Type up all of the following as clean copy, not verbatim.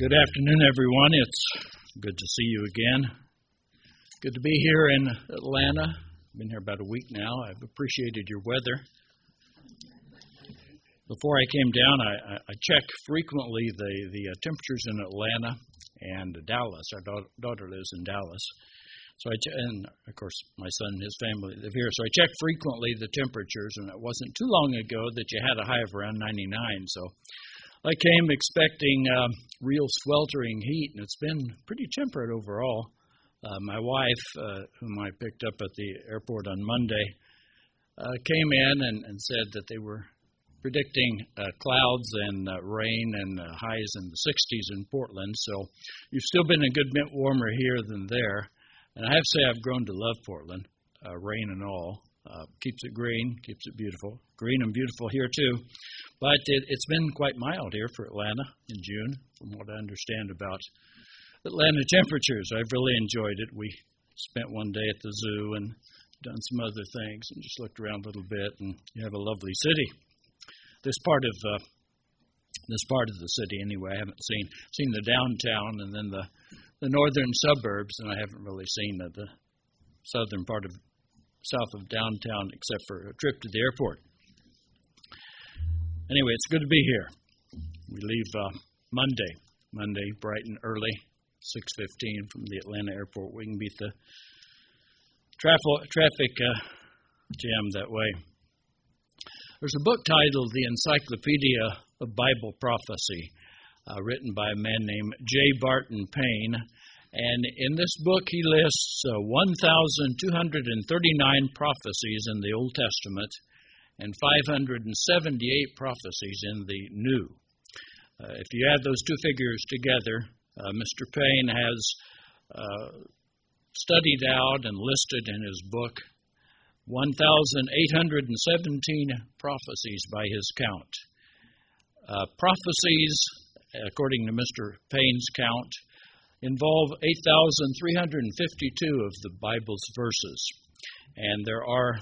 Good afternoon, everyone. It's good to see you again. Good to be here in Atlanta. I've been here about a week now. I've appreciated your weather. Before I came down, I check frequently the temperatures in Atlanta and Dallas. Our daughter lives in Dallas. And of course, my son and his family live here. So I check frequently the temperatures, and it wasn't too long ago that you had a high of around 99. So I came expecting real sweltering heat, and it's been pretty temperate overall. My wife, whom I picked up at the airport on Monday, came in and said that they were predicting clouds and rain and highs in the 60s in Portland. So you've still been a good bit warmer here than there. And I have to say I've grown to love Portland, rain and all. Keeps it green, keeps it beautiful. Green and beautiful here too. But it's been quite mild here for Atlanta in June, from what I understand about Atlanta temperatures. I've really enjoyed it. We spent one day at the zoo and done some other things and just looked around a little bit, and you have a lovely city. This part of the city, anyway, I haven't seen the downtown and then the northern suburbs, and I haven't really seen the southern part of south of downtown except for a trip to the airport. Anyway, it's good to be here. We leave Monday bright and early, 6:15 from the Atlanta airport. We can beat the traffic jam that way. There's a book titled The Encyclopedia of Bible Prophecy, written by a man named J. Barton Payne. And in this book, he lists 1,239 prophecies in the Old Testament and 578 prophecies in the New. If you add those two figures together, Mr. Payne has studied out and listed in his book 1,817 prophecies by his count. Prophecies, according to Mr. Payne's count, involve 8,352 of the Bible's verses. And there are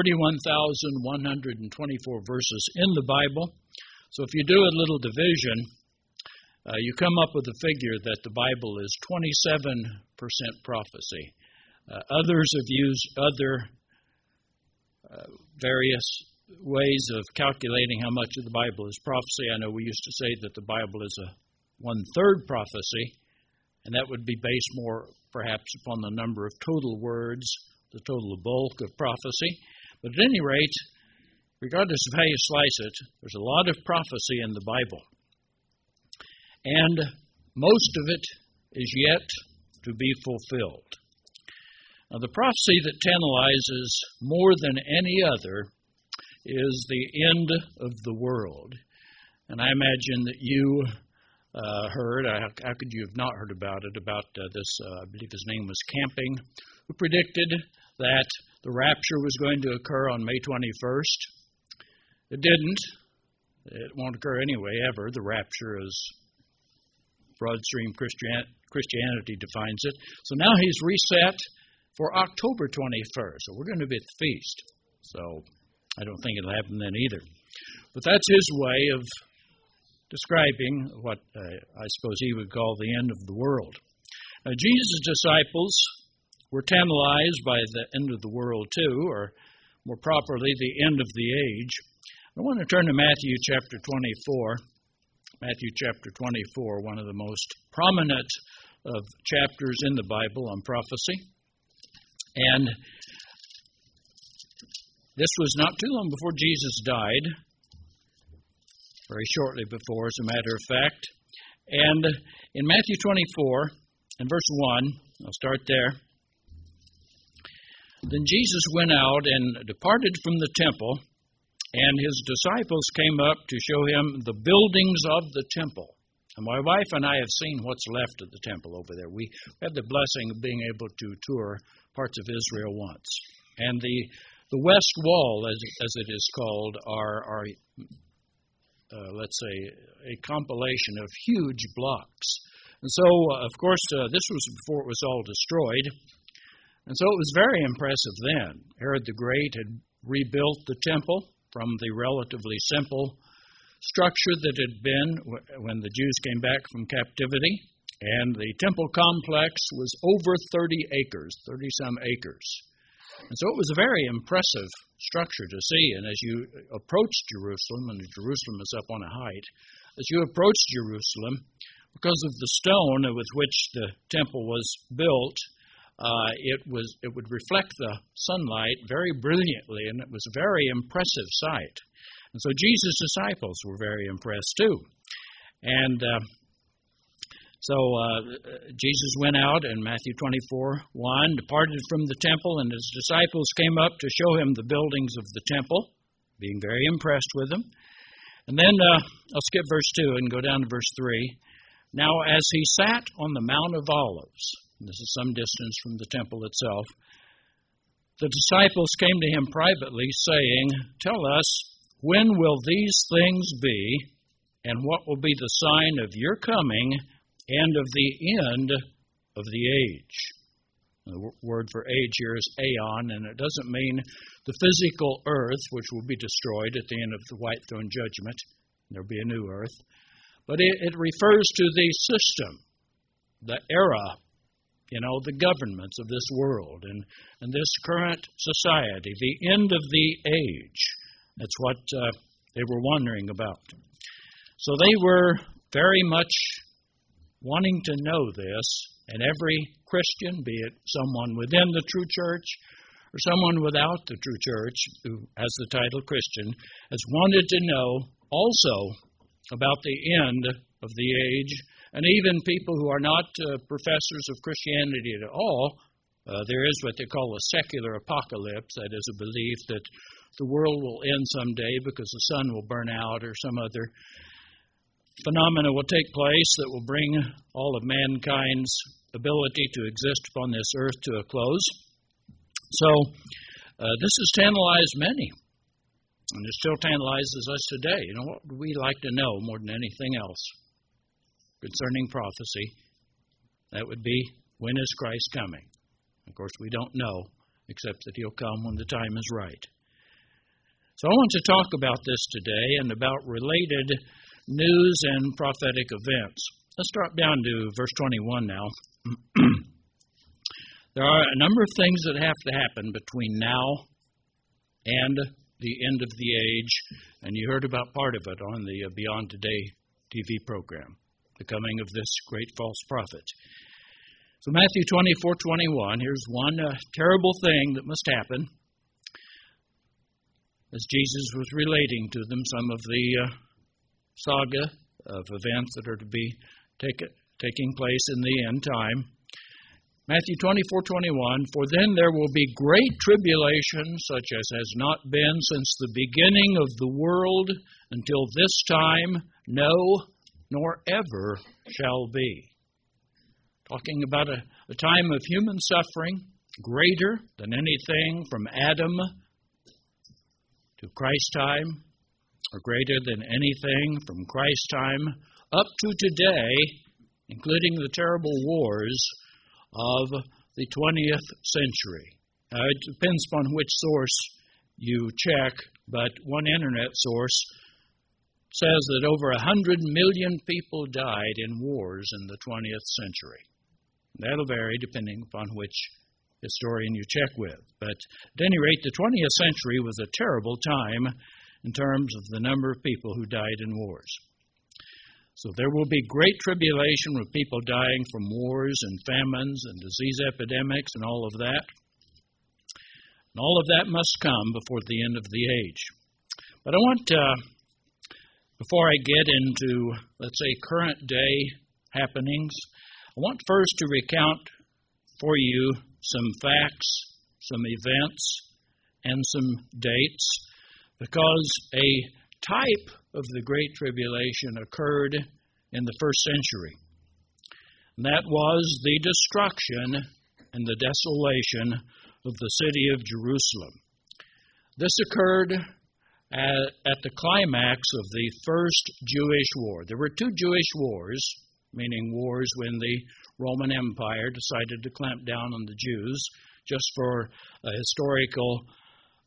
31,124 verses in the Bible. So if you do a little division, you come up with a figure that the Bible is 27% prophecy. Others have used other various ways of calculating how much of the Bible is prophecy. I know we used to say that the Bible is a 1/3 prophecy, and that would be based more perhaps upon the number of total words, the total bulk of prophecy. But at any rate, regardless of how you slice it, there's a lot of prophecy in the Bible. And most of it is yet to be fulfilled. Now, the prophecy that tantalizes more than any other is the end of the world. And I imagine that you heard, how could you have not heard about it, about this, I believe his name was Camping, who predicted that the rapture was going to occur on May 21st. It didn't. It won't occur anyway, ever. The rapture, as broadstream Christianity defines it. So now he's reset for October 21st. So we're going to be at the feast. So I don't think it'll happen then either. But that's his way of describing what I suppose he would call the end of the world. Now, Jesus' disciples were tantalized by the end of the world too, or more properly, the end of the age. I want to turn to Matthew chapter 24. Matthew chapter 24, one of the most prominent of chapters in the Bible on prophecy. And this was not too long before Jesus died, very shortly before, as a matter of fact. And in Matthew 24, in verse 1, I'll start there. Then Jesus went out and departed from the temple, and his disciples came up to show him the buildings of the temple. And my wife and I have seen what's left of the temple over there. We had the blessing of being able to tour parts of Israel once. And the west wall, as it is called, are let's say, a compilation of huge blocks. And so, of course, this was before it was all destroyed. And so it was very impressive then. Herod the Great had rebuilt the temple from the relatively simple structure that had been when the Jews came back from captivity, and the temple complex was over 30 acres, 30-some acres. And so it was a very impressive structure to see. And as you approach Jerusalem, and Jerusalem is up on a height, as you approach Jerusalem, because of the stone with which the temple was built, it would reflect the sunlight very brilliantly, and it was a very impressive sight. And so Jesus' disciples were very impressed too. And so Jesus went out in Matthew 24:1, departed from the temple, and his disciples came up to show him the buildings of the temple, being very impressed with them. And then I'll skip verse 2 and go down to verse 3. Now as he sat on the Mount of Olives, and this is some distance from the temple itself, the disciples came to him privately, saying, Tell us, when will these things be, and what will be the sign of your coming and of the end of the age? The word for age here is aeon, and it doesn't mean the physical earth, which will be destroyed at the end of the white throne judgment. There'll be a new earth. But it refers to the system, the era, the governments of this world and this current society, the end of the age. That's what they were wondering about. So they were very much wanting to know this, and every Christian, be it someone within the true church or someone without the true church who has the title Christian, has wanted to know also about the end of the age, and even people who are not professors of Christianity at all. There is what they call a secular apocalypse, that is a belief that the world will end someday because the sun will burn out or some other phenomena will take place that will bring all of mankind's ability to exist upon this earth to a close. So this has tantalized many, and it still tantalizes us today. What would we like to know more than anything else concerning prophecy? That would be, when is Christ coming? Of course, we don't know, except that he'll come when the time is right. So I want to talk about this today and about related news and prophetic events. Let's drop down to verse 21 now. There are a number of things that have to happen between now and the end of the age, and you heard about part of it on the Beyond Today TV program, the coming of this great false prophet. So Matthew 24:21, here's one terrible thing that must happen. As Jesus was relating to them some of the saga of events that are to be taking place in the end time. Matthew 24:21, for then there will be great tribulation, such as has not been since the beginning of the world until this time, no, nor ever shall be. Talking about a time of human suffering greater than anything from Adam to Christ's time, or greater than anything from Christ's time up to today, including the terrible wars of the 20th century. It depends upon which source you check, but one internet source says that over 100 million people died in wars in the 20th century. That'll vary depending upon which historian you check with. But at any rate, the 20th century was a terrible time in terms of the number of people who died in wars. So there will be great tribulation with people dying from wars and famines and disease epidemics and all of that. And all of that must come before the end of the age. But I want, before I get into, let's say, current day happenings, I want first to recount for you some facts, some events, and some dates, because a type of the Great Tribulation occurred in the first century. And that was the destruction and the desolation of the city of Jerusalem. This occurred at the climax of the First Jewish War. There were two Jewish wars, meaning wars when the Roman Empire decided to clamp down on the Jews, just for a historical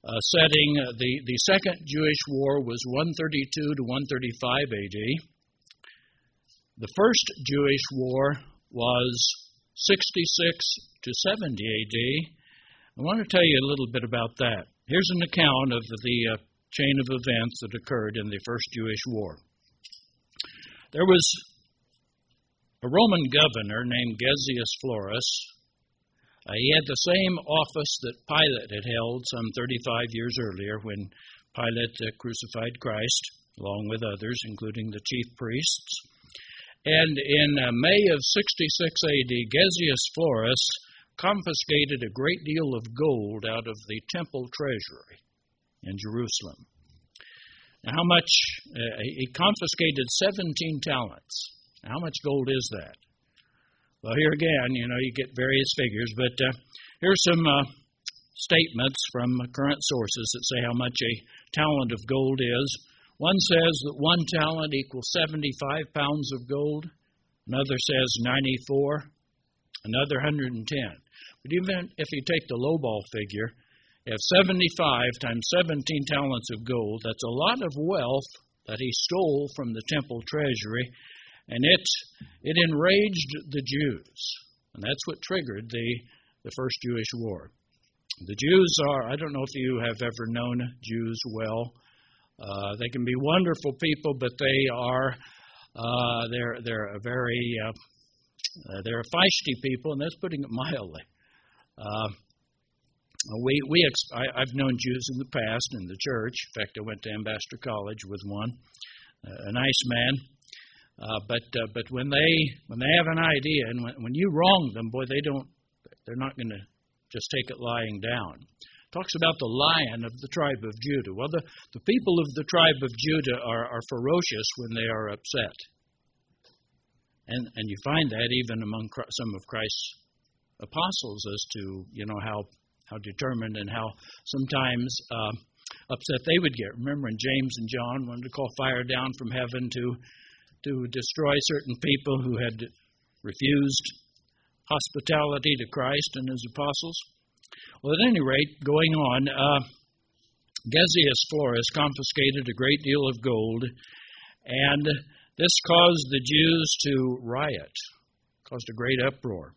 setting. The Second Jewish War was 132 to 135 AD. The First Jewish War was 66 to 70 AD. I want to tell you a little bit about that. Here's an account of the chain of events that occurred in the First Jewish War. There was a Roman governor named Gessius Florus. He had the same office that Pilate had held some 35 years earlier when Pilate crucified Christ, along with others, including the chief priests. And in May of 66 AD, Gessius Florus confiscated a great deal of gold out of the temple treasury in Jerusalem. Now, how much? He confiscated 17 talents. Now, how much gold is that? Well, here again, you get various figures, but here's some statements from current sources that say how much a talent of gold is. One says that 1 talent equals 75 pounds of gold. Another says 94. Another 110. But even if you take the lowball figure, you have 75 times 17 talents of gold. That's a lot of wealth that he stole from the temple treasury, and it enraged the Jews. And that's what triggered the First Jewish War. The Jews are, I don't know if you have ever known Jews well. They can be wonderful people, but they are they're a very they're a feisty people, and that's putting it mildly. I've known Jews in the past in the church. In fact, I went to Ambassador College with one, a nice man. But when they have an idea, and when you wrong them, boy, they're not going to just take it lying down. Talks about the lion of the tribe of Judah. Well, the people of the tribe of Judah are ferocious when they are upset. And you find that even among some of Christ's apostles as to, how determined and how sometimes upset they would get. Remember when James and John wanted to call fire down from heaven to destroy certain people who had refused hospitality to Christ and his apostles? Well, at any rate, going on, Gessius Florus confiscated a great deal of gold, and this caused the Jews to riot, caused a great uproar.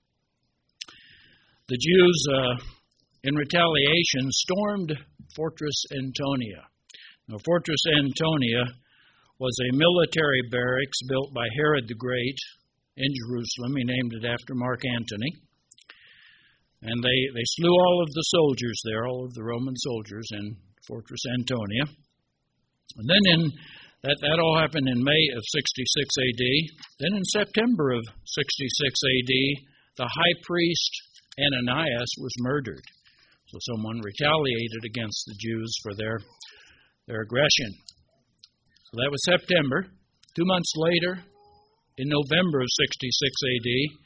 The Jews, in retaliation, stormed Fortress Antonia. Now, Fortress Antonia was a military barracks built by Herod the Great in Jerusalem. He named it after Mark Antony. And they slew all of the soldiers there, all of the Roman soldiers in Fortress Antonia. And then that all happened in May of 66 AD. Then in September of 66 AD, the high priest Ananias was murdered. So someone retaliated against the Jews for their aggression. So that was September. 2 months later, in November of 66 AD,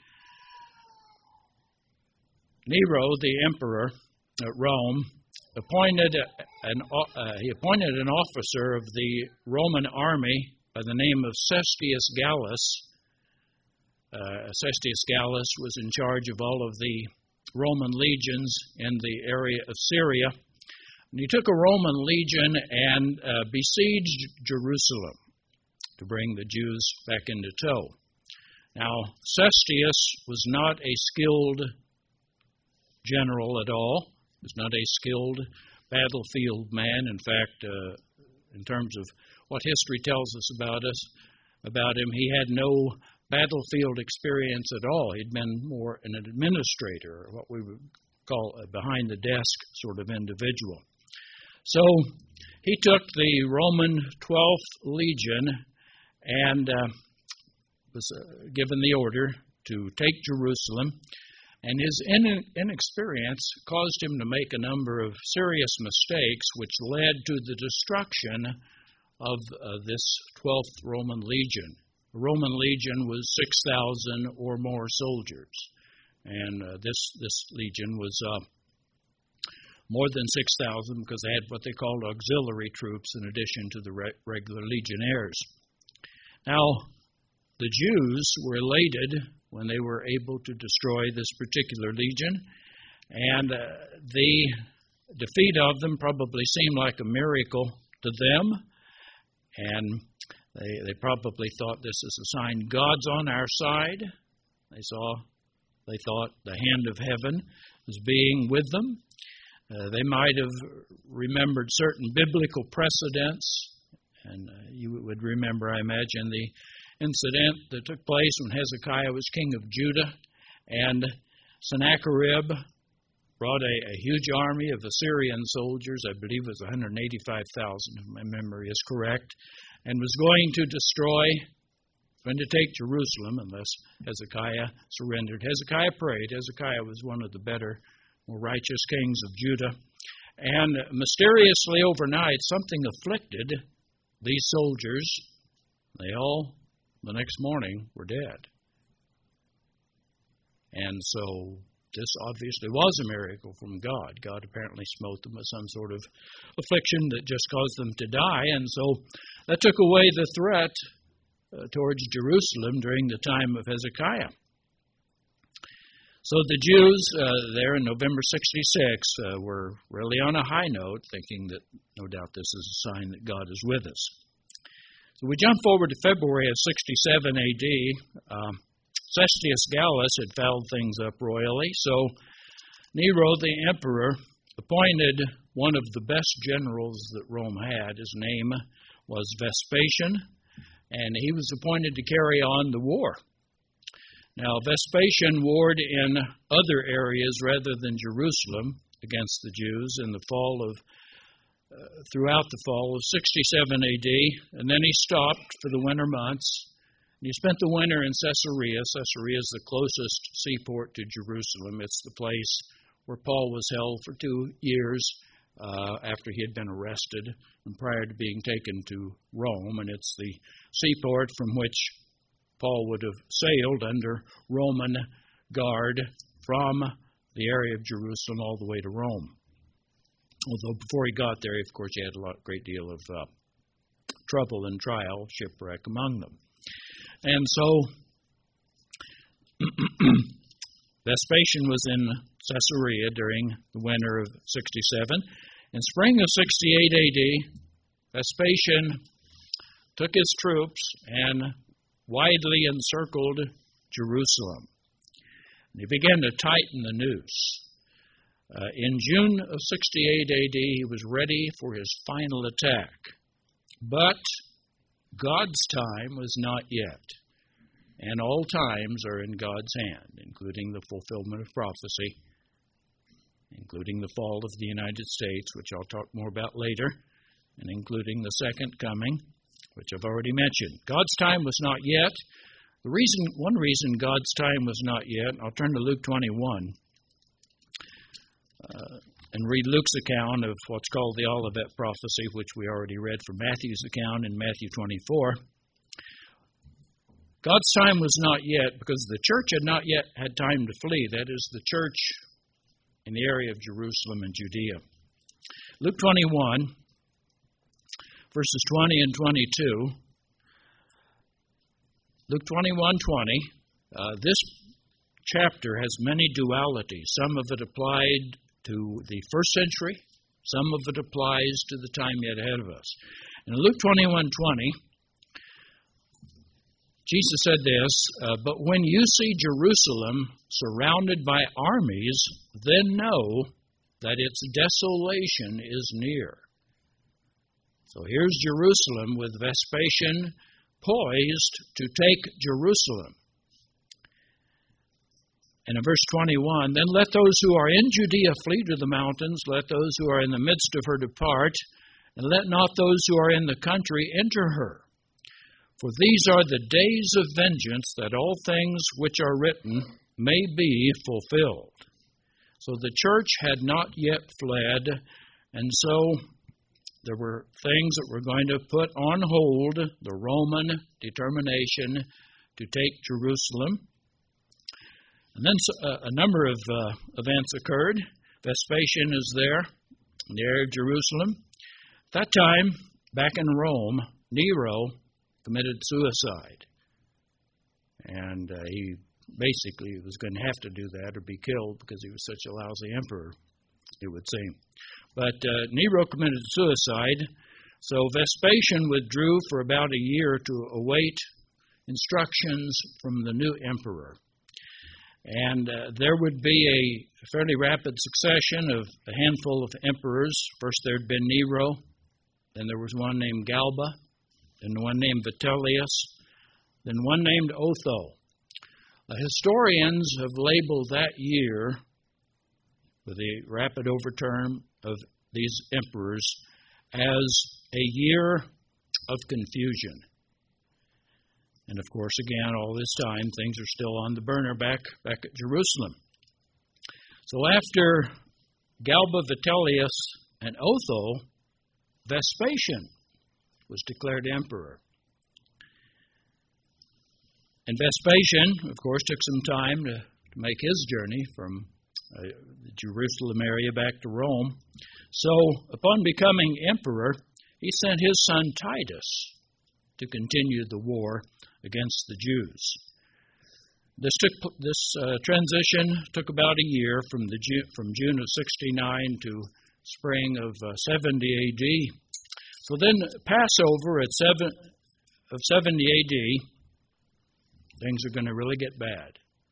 Nero, the emperor at Rome, appointed an officer of the Roman army by the name of Cestius Gallus. Cestius Gallus was in charge of all of the Roman legions in the area of Syria. And he took a Roman legion and besieged Jerusalem to bring the Jews back into tow. Now, Cestius was not a skilled general at all. He was not a skilled battlefield man. In fact, in terms of what history tells us about him, he had no battlefield experience at all. He'd been more an administrator, or what we would call a behind-the-desk sort of individual. So he took the Roman 12th Legion and was given the order to take Jerusalem. And his inexperience caused him to make a number of serious mistakes, which led to the destruction of this 12th Roman Legion. The Roman Legion was 6,000 or more soldiers, and this legion was more than 6,000 because they had what they called auxiliary troops in addition to the regular legionnaires. Now, the Jews were elated when they were able to destroy this particular legion, and they defeat of them probably seemed like a miracle to them, and they probably thought this is a sign God's on our side. They thought the hand of heaven was being with them. They might have remembered certain biblical precedents, and you would remember, I imagine, the incident that took place when Hezekiah was king of Judah, and Sennacherib brought a huge army of Assyrian soldiers. I believe it was 185,000, if my memory is correct, and was going to take Jerusalem unless Hezekiah surrendered. Hezekiah prayed. Hezekiah was one of the better, more righteous kings of Judah. And mysteriously overnight, something afflicted these soldiers. They all, the next morning, were dead. And so this obviously was a miracle from God. God apparently smote them with some sort of affliction that just caused them to die. And so that took away the threat towards Jerusalem during the time of Hezekiah. So the Jews there in November 66 were really on a high note, thinking that no doubt this is a sign that God is with us. So we jump forward to February of 67 A.D. Cestius Gallus had fouled things up royally, so Nero the emperor appointed one of the best generals that Rome had. His name was Vespasian, and he was appointed to carry on the war. Now, Vespasian warred in other areas rather than Jerusalem against the Jews in the throughout the fall of 67 A.D., and then he stopped for the winter months. And he spent the winter in Caesarea. Caesarea is the closest seaport to Jerusalem. It's the place where Paul was held for 2 years after he had been arrested and prior to being taken to Rome, and it's the seaport from which Paul would have sailed under Roman guard from the area of Jerusalem all the way to Rome. Although before he got there, of course, he had a great deal of trouble and trial, shipwreck among them. And so Vespasian was in Caesarea during the winter of 67. In spring of 68 A.D., Vespasian took his troops and widely encircled Jerusalem. And he began to tighten the noose. In June of 68 A.D., he was ready for his final attack. But God's time was not yet. And all times are in God's hand, including the fulfillment of prophecy, including the fall of the United States, which I'll talk more about later, and including the second coming, which I've already mentioned. God's time was not yet. One reason God's time was not yet, I'll turn to Luke 21 and read Luke's account of what's called the Olivet prophecy, which we already read from Matthew's account in Matthew 24. God's time was not yet because the church had not yet had time to flee. That is, the church in the area of Jerusalem and Judea. Luke 21, verses 20 and 22. Luke 21:20. This chapter has many dualities. Some of it applied to the first century. Some of it applies to the time yet ahead of us. In Luke 21:20, Jesus said this, "But when you see Jerusalem surrounded by armies, then know that its desolation is near." So here's Jerusalem with Vespasian poised to take Jerusalem. And in verse 21, "Then let those who are in Judea flee to the mountains, let those who are in the midst of her depart, and let not those who are in the country enter her. For these are the days of vengeance, that all things which are written may be fulfilled." So the church had not yet fled, and so there were things that were going to put on hold the Roman determination to take Jerusalem. And then a number of events occurred. Vespasian is there in the area of Jerusalem. At that time, back in Rome, Nero committed suicide. And he basically was going to have to do that or be killed because he was such a lousy emperor, it would seem. But Nero committed suicide, so Vespasian withdrew for about a year to await instructions from the new emperor. And there would be a fairly rapid succession of a handful of emperors. First there had been Nero, then there was one named Galba, then one named Vitellius, then one named Otho. Historians have labeled that year, with the rapid overturn of these emperors, as a year of confusion. And of course, again, all this time, things are still on the burner back at Jerusalem. So after Galba, Vitellius, and Otho, Vespasian was declared emperor. And Vespasian, of course, took some time to make his journey from the Jerusalem area back to Rome. So, upon becoming emperor, he sent his son Titus to continue the war against the Jews. This transition took about a year from June of 69 to spring of 70 A.D. So then Passover of 70 A.D., things are going to really get bad.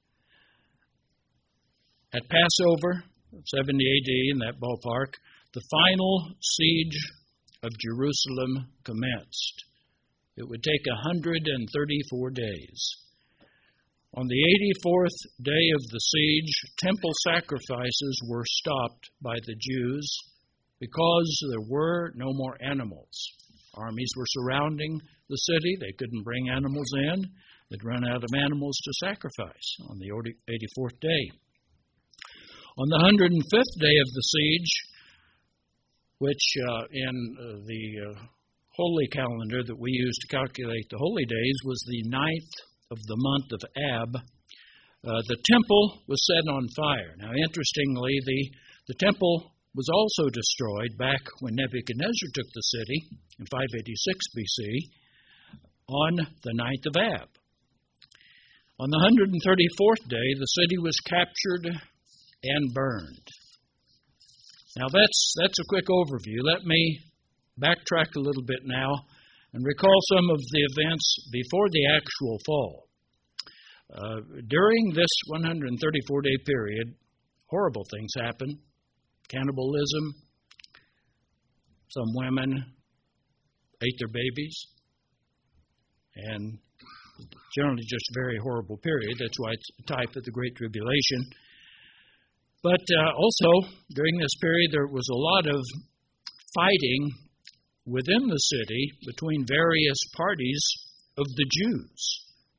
At Passover of 70 A.D., in that ballpark, the final siege of Jerusalem commenced. It would take 134 days. On the 84th day of the siege, temple sacrifices were stopped by the Jews because there were no more animals. Armies were surrounding the city. They couldn't bring animals in. They'd run out of animals to sacrifice on the 84th day. On the 105th day of the siege, which in the holy calendar that we use to calculate the holy days was the 9th of the month of Ab, the temple was set on fire. Now, interestingly, the temple was also destroyed back when Nebuchadnezzar took the city in 586 BC on the 9th of Ab. On the 134th day, the city was captured and burned. Now, that's a quick overview. Let me backtrack a little bit now and recall some of the events before the actual fall. During this 134-day period, horrible things happened. Cannibalism. Some women ate their babies. And generally just a very horrible period. That's why it's a type of the Great Tribulation. But also, during this period, there was a lot of fighting within the city between various parties of the Jews.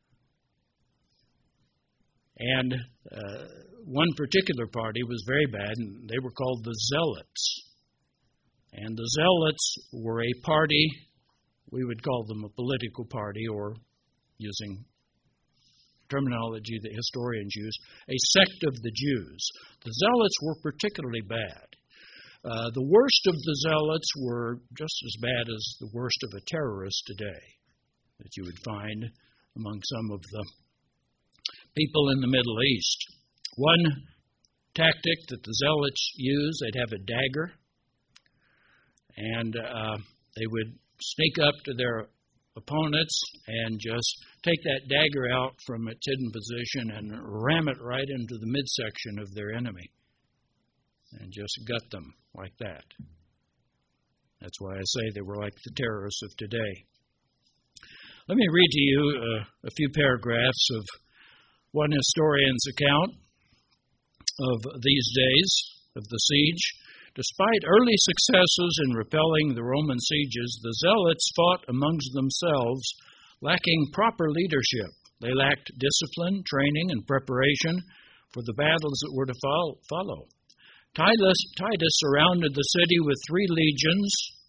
And one particular party was very bad, and they were called the Zealots. And the Zealots were a party, we would call them a political party, or using terminology that historians use, a sect of the Jews. The Zealots were particularly bad. The worst of the Zealots were just as bad as the worst of a terrorist today that you would find among some of the people in the Middle East. One tactic that the Zealots used, they'd have a dagger, and they would sneak up to their opponents and just take that dagger out from its hidden position and ram it right into the midsection of their enemy and just gut them like that. That's why I say they were like the terrorists of today. Let me read to you a few paragraphs of one historian's account of these days of the siege. Despite early successes in repelling the Roman sieges, the Zealots fought amongst themselves, lacking proper leadership. They lacked discipline, training, and preparation for the battles that were to follow. Titus surrounded the city with 3 legions,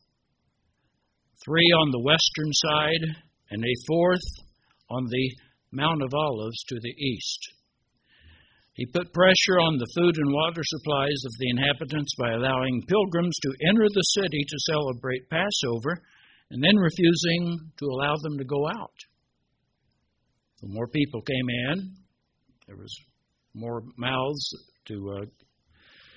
3 on the western side, and a 4th on the Mount of Olives to the east. He put pressure on the food and water supplies of the inhabitants by allowing pilgrims to enter the city to celebrate Passover and then refusing to allow them to go out. The more people came in, there was more mouths to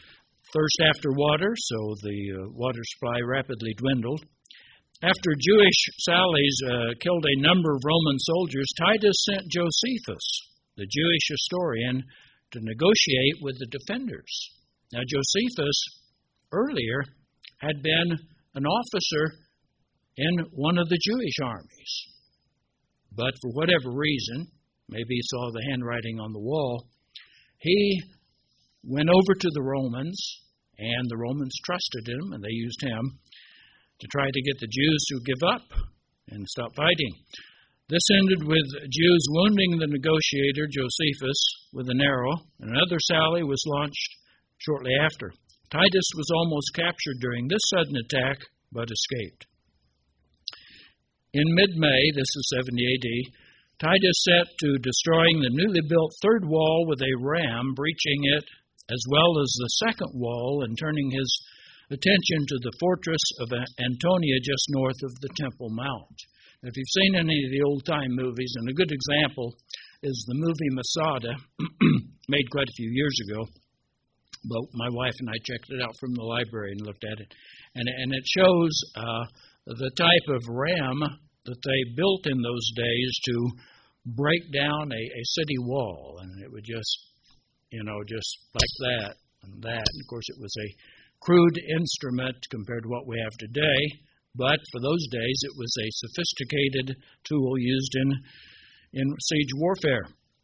thirst after water, so the water supply rapidly dwindled. After Jewish sallies killed a number of Roman soldiers, Titus sent Josephus, the Jewish historian, to negotiate with the defenders. Now, Josephus earlier had been an officer in one of the Jewish armies. But for whatever reason, maybe he saw the handwriting on the wall, he went over to the Romans, and the Romans trusted him, and they used him to try to get the Jews to give up and stop fighting. This ended with Jews wounding the negotiator, Josephus, with an arrow. Another sally was launched shortly after. Titus was almost captured during this sudden attack, but escaped. In mid-May, this is 70 A.D., Titus set to destroying the newly built third wall with a ram, breaching it, as well as the second wall, and turning his attention to the fortress of Antonia just north of the Temple Mount. If you've seen any of the old-time movies, and a good example is the movie Masada, made quite a few years ago, but my wife and I checked it out from the library and looked at it, and it shows the type of ram that they built in those days to break down a city wall, and it would just like that and that. And of course, it was a crude instrument compared to what we have today, but for those days it was a sophisticated tool used in siege warfare.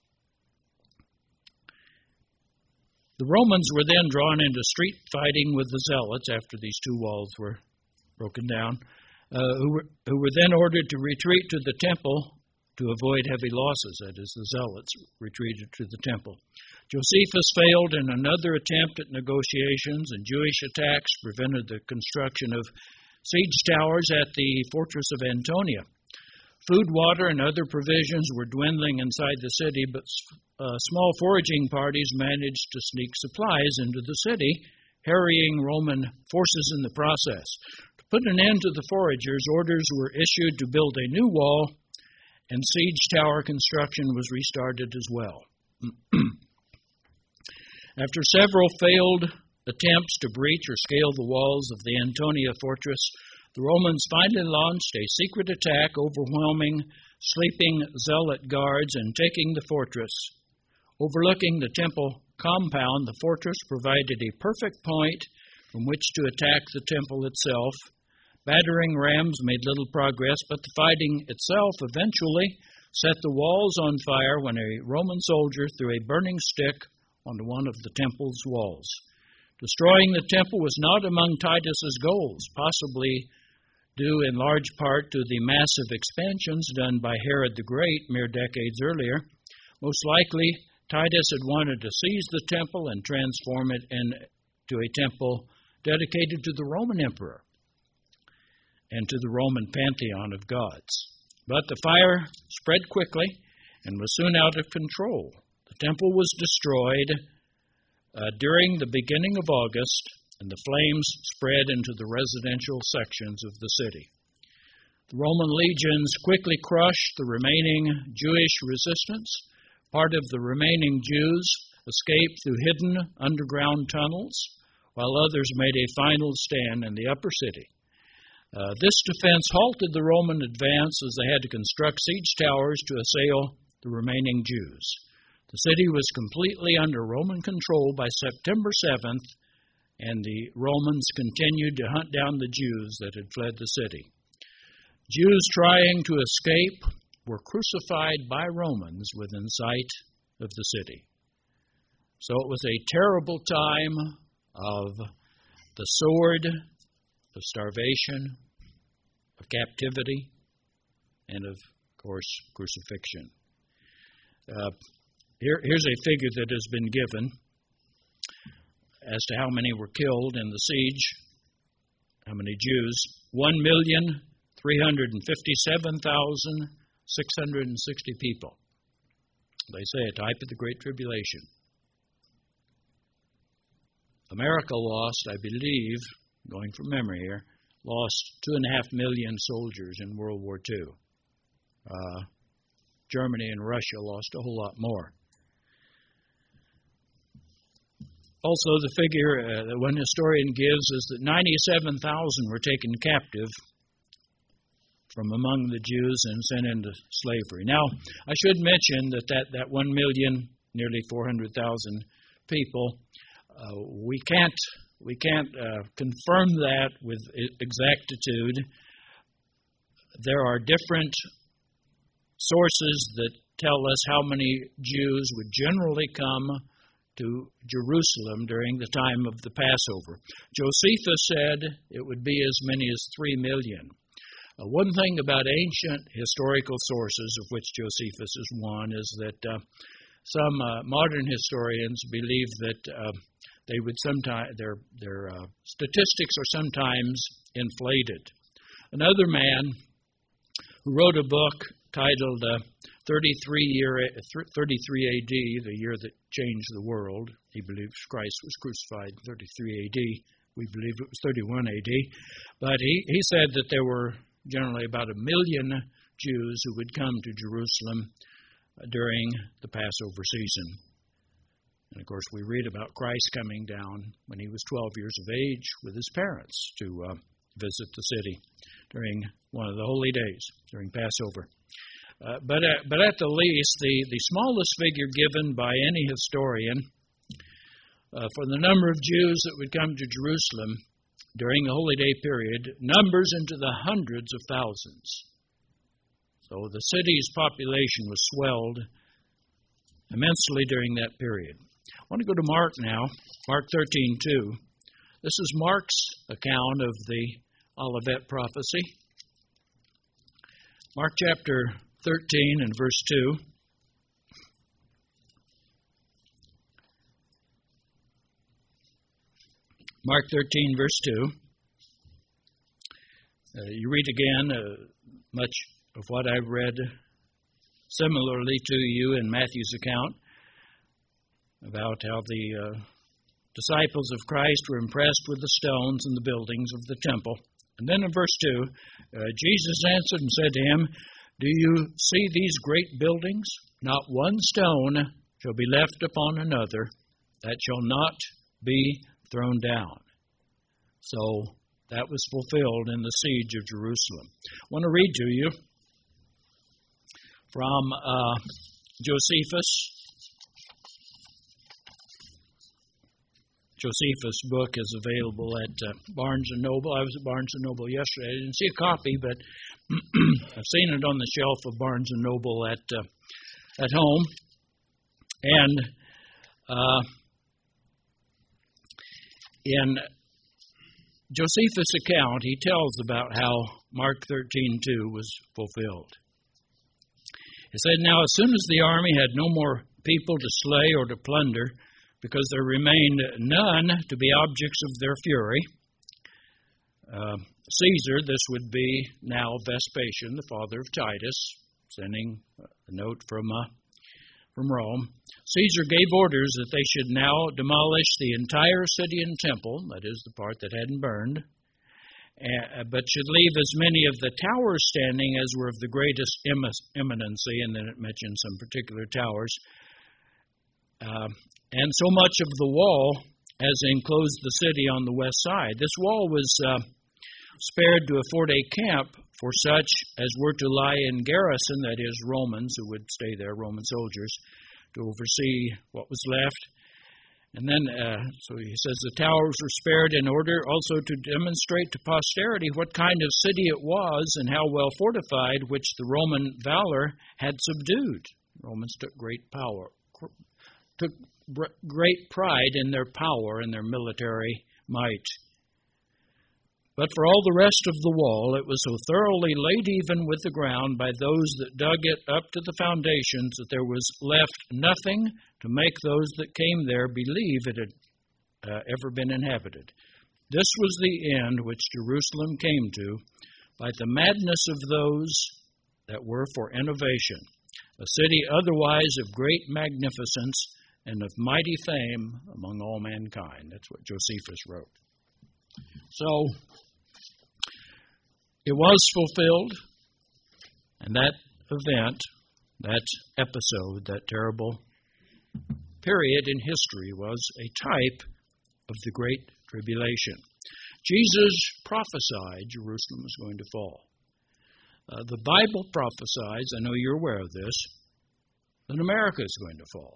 The Romans were then drawn into street fighting with the Zealots after these two walls were broken down, who were then ordered to retreat to the temple to avoid heavy losses. That is, the Zealots retreated to the temple. Josephus failed in another attempt at negotiations, and Jewish attacks prevented the construction of siege towers at the fortress of Antonia. Food, water, and other provisions were dwindling inside the city, but small foraging parties managed to sneak supplies into the city, harrying Roman forces in the process. To put an end to the foragers, orders were issued to build a new wall, and siege tower construction was restarted as well. After several failed attempts to breach or scale the walls of the Antonia fortress, the Romans finally launched a secret attack, overwhelming sleeping zealot guards and taking the fortress. Overlooking the temple compound, the fortress provided a perfect point from which to attack the temple itself. Battering rams made little progress, but the fighting itself eventually set the walls on fire when a Roman soldier threw a burning stick onto one of the temple's walls. Destroying the temple was not among Titus's goals, possibly due in large part to the massive expansions done by Herod the Great mere decades earlier. Most likely, Titus had wanted to seize the temple and transform it into a temple dedicated to the Roman emperor and to the Roman pantheon of gods. But the fire spread quickly and was soon out of control. The temple was destroyed during the beginning of August, and the flames spread into the residential sections of the city. The Roman legions quickly crushed the remaining Jewish resistance. Part of the remaining Jews escaped through hidden underground tunnels, while others made a final stand in the upper city. This defense halted the Roman advance as they had to construct siege towers to assail the remaining Jews. The city was completely under Roman control by September 7th, and the Romans continued to hunt down the Jews that had fled the city. Jews trying to escape were crucified by Romans within sight of the city. So it was a terrible time of the sword, of starvation, of captivity, and of course, crucifixion. Here's a figure that has been given as to how many were killed in the siege, how many Jews. 1,357,660 people. They say a type of the Great Tribulation. America lost, I believe, going from memory here, lost 2.5 million soldiers in World War II. Germany and Russia lost a whole lot more. Also, the figure that one historian gives is that 97,000 were taken captive from among the Jews and sent into slavery. Now, I should mention that 1 million, nearly 400,000 people, we can't confirm that with exactitude. There are different sources that tell us how many Jews would generally come to Jerusalem during the time of the Passover. Josephus said it would be as many as 3 million. One thing about ancient historical sources, of which Josephus is one, is that some modern historians believe that they would sometimes their statistics are sometimes inflated. Another man who wrote a book titled 33 AD, the year that changed the world. He believes Christ was crucified in 33 AD. We believe it was 31 AD. But he said that there were generally about 1 million Jews who would come to Jerusalem during the Passover season. And of course, we read about Christ coming down when he was 12 years of age with his parents to visit the city during one of the holy days, during Passover. But at the least, the smallest figure given by any historian for the number of Jews that would come to Jerusalem during the holy day period numbers into the hundreds of thousands. So the city's population was swelled immensely during that period. I want to go to Mark now, Mark 13:2. This is Mark's account of the Olivet prophecy. Mark chapter 13 and verse 2. Mark 13, verse 2. You read again much of what I've read similarly to you in Matthew's account about how the disciples of Christ were impressed with the stones and the buildings of the temple. And then in verse 2, Jesus answered and said to him, "Do you see these great buildings? Not one stone shall be left upon another that shall not be thrown down." So that was fulfilled in the siege of Jerusalem. I want to read to you from Josephus. Josephus' book is available at Barnes & Noble. I was at Barnes & Noble yesterday. I didn't see a copy, but I've seen it on the shelf of Barnes & Noble at home. And in Josephus' account, he tells about how Mark 13:2 was fulfilled. He said, "Now as soon as the army had no more people to slay or to plunder, because there remained none to be objects of their fury, Caesar," this would be now Vespasian, the father of Titus, sending a note from Rome, "Caesar gave orders that they should now demolish the entire city and temple," that is the part that hadn't burned, "but should leave as many of the towers standing as were of the greatest eminency," and then it mentions some particular towers, "and so much of the wall as enclosed the city on the west side." This wall was spared to afford a camp for such as were to lie in garrison, that is, Romans who would stay there, Roman soldiers, to oversee what was left. And then, so he says the towers were spared in order also to demonstrate to posterity what kind of city it was and how well fortified, which the Roman valor had subdued. Romans took great pride in their power and their military might. "But for all the rest of the wall, it was so thoroughly laid even with the ground by those that dug it up to the foundations that there was left nothing to make those that came there believe it had ever been inhabited. This was the end which Jerusalem came to by the madness of those that were for innovation, a city otherwise of great magnificence and of mighty fame among all mankind." That's what Josephus wrote. So, it was fulfilled, and that event, that episode, that terrible period in history was a type of the Great Tribulation. Jesus prophesied Jerusalem was going to fall. The Bible prophesies, I know you're aware of this, that America is going to fall.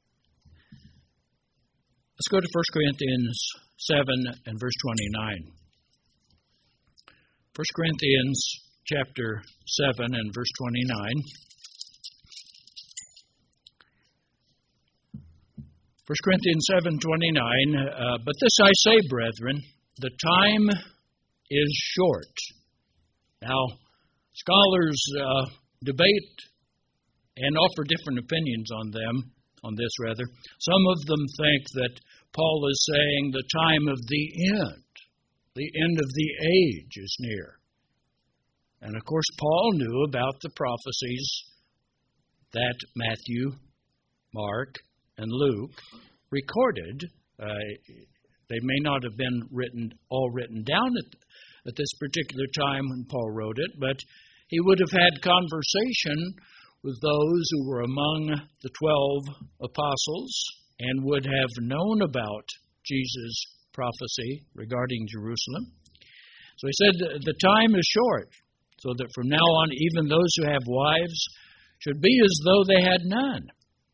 Let's go to 1 Corinthians 7 and verse 29. 1 Corinthians chapter 7 and verse 29. 1 Corinthians 7:29. But this I say, brethren, the time is short. Now, scholars debate and offer different opinions on this. Some of them think that Paul is saying the time of the end of the age is near. And of course, Paul knew about the prophecies that Matthew, Mark, and Luke recorded. They may not have been all written down at this particular time when Paul wrote it, but he would have had conversation with those who were among the 12 apostles and would have known about Jesus' prophecy regarding Jerusalem. So he said the time is short, so that from now on even those who have wives should be as though they had none.